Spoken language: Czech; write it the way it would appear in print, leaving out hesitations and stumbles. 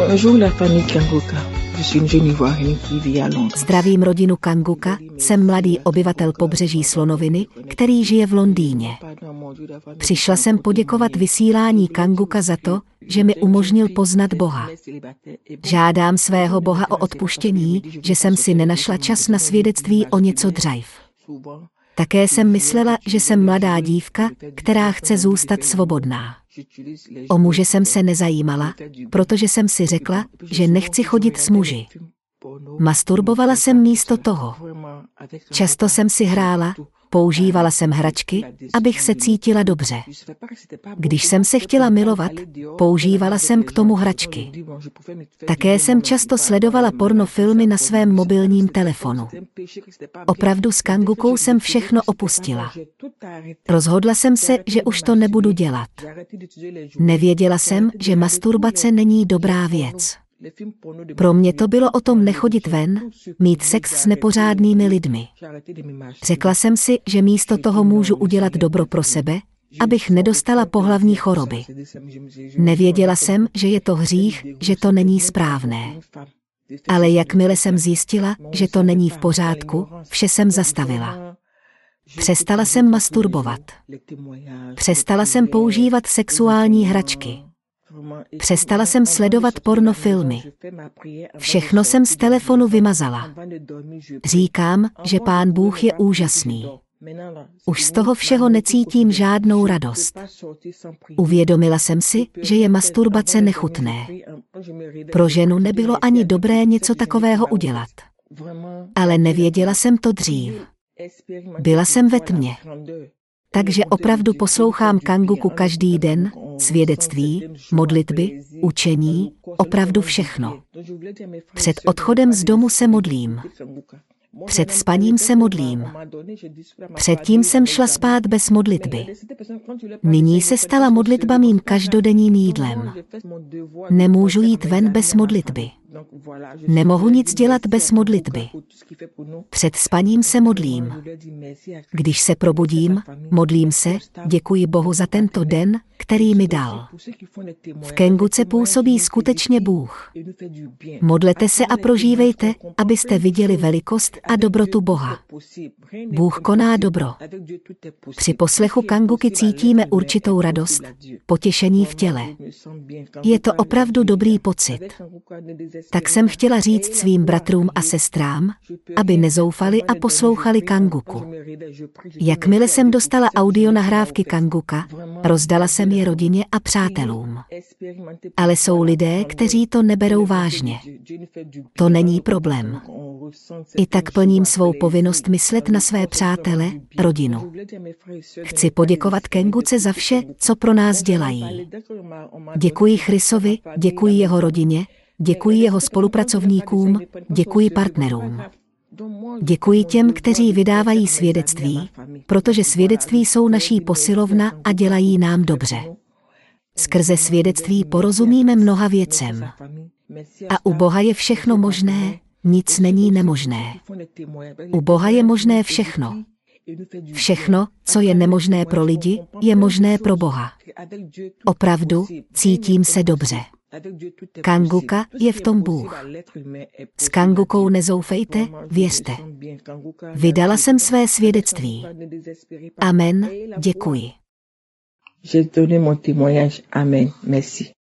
Bonjour la famille Kanguka. Je suis une jeune Ivoirienne qui vit à Londres. Zdravím rodinu Kanguka, jsem mladý obyvatel pobřeží Slonoviny, který žije v Londýně. Přišla jsem poděkovat vysílání Kanguka za to, že mi umožnil poznat Boha. Žádám svého Boha o odpuštění, že jsem si nenašla čas na svědectví o něco dřív. Také jsem myslela, že jsem mladá dívka, která chce zůstat svobodná. O muže jsem se nezajímala, protože jsem si řekla, že nechci chodit s muži. Masturbovala jsem místo toho. Často jsem si hrála, používala jsem hračky, abych se cítila dobře. Když jsem se chtěla milovat, používala jsem k tomu hračky. Také jsem často sledovala pornofilmy na svém mobilním telefonu. Opravdu s Kangukou jsem všechno opustila. Rozhodla jsem se, že už to nebudu dělat. Nevěděla jsem, že masturbace není dobrá věc. Pro mě to bylo o tom nechodit ven, mít sex s nepořádnými lidmi. Řekla jsem si, že místo toho můžu udělat dobro pro sebe, abych nedostala pohlavní choroby. Nevěděla jsem, že je to hřích, že to není správné. Ale jakmile jsem zjistila, že to není v pořádku, vše jsem zastavila. Přestala jsem masturbovat. Přestala jsem používat sexuální hračky. Přestala jsem sledovat pornofilmy. Všechno jsem z telefonu vymazala. Říkám, že Pán Bůh je úžasný. Už z toho všeho necítím žádnou radost. Uvědomila jsem si, že je masturbace nechutné. Pro ženu nebylo ani dobré něco takového udělat. Ale nevěděla jsem to dřív. Byla jsem ve tmě. Takže opravdu poslouchám Kanguku každý den, svědectví, modlitby, učení, opravdu všechno. Před odchodem z domu se modlím. Před spaním se modlím. Předtím jsem šla spát bez modlitby. Nyní se stala modlitba mým každodenním jídlem. Nemůžu jít ven bez modlitby. Nemohu nic dělat bez modlitby. Před spaním se modlím. Když se probudím, modlím se, děkuji Bohu za tento den, který mi dal. V Kanguce působí skutečně Bůh. Modlete se a prožívejte, abyste viděli velikost a dobrotu Boha. Bůh koná dobro. Při poslechu Kanguky cítíme určitou radost, potěšení v těle. Je to opravdu dobrý pocit. Tak jsem chtěla říct svým bratrům a sestrám, aby nezoufali a poslouchali Kanguku. Jakmile jsem dostala audio nahrávky Kanguka, rozdala jsem je rodině a přátelům. Ale jsou lidé, kteří to neberou vážně. To není problém. I tak plním svou povinnost myslet na své přátele, rodinu. Chci poděkovat Kanguce za vše, co pro nás dělají. Děkuji Chrisovi, děkuji jeho rodině, děkuji jeho spolupracovníkům, děkuji partnerům. Děkuji těm, kteří vydávají svědectví, protože svědectví jsou naší posilovna a dělají nám dobře. Skrze svědectví porozumíme mnoha věcem. A u Boha je všechno možné, nic není nemožné. U Boha je možné všechno. Všechno, co je nemožné pro lidi, je možné pro Boha. Opravdu, cítím se dobře. Kanguka je v tom Bůh. S Kangukou nezoufejte, věřte. Vydala jsem své svědectví. Amen, děkuji. J'ai donné mon témoignage. Amen. Merci.